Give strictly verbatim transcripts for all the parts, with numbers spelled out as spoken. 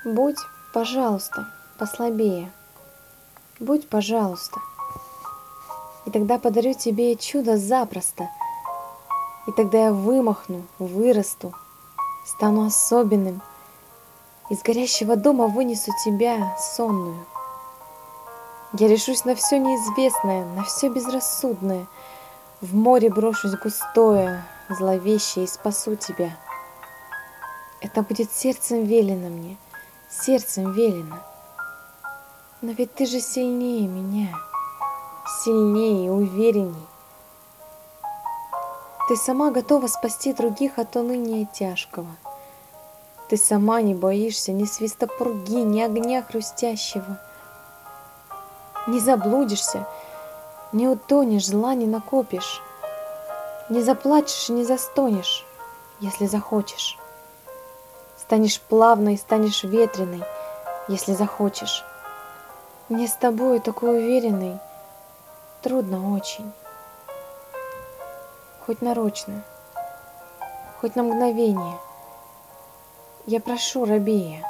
Будь, пожалуйста, послабее. Будь, пожалуйста. И тогда подарю тебе чудо запросто. И тогда я вымахну, вырасту, стану особенным. Из горящего дома вынесу тебя сонную. Я решусь на все неизвестное, на все безрассудное. В море брошусь густое, зловещее, и спасу тебя. Это будет сердцем велено мне, сердцем велено. Но ведь ты же сильнее меня, сильнее и уверенней. Ты сама готова спасти других от уныния тяжкого. Ты сама не боишься ни свиста пурги, ни огня хрустящего. Не заблудишься, не утонешь, зла не накопишь. Не заплачешь и не застонешь, если захочешь. Станешь плавной, станешь ветреной, если захочешь. Мне с тобой такой уверенной трудно очень. Хоть нарочно, хоть на мгновение. Я прошу, рабея,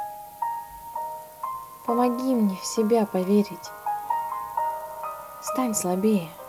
помоги мне в себя поверить. Стань слабее.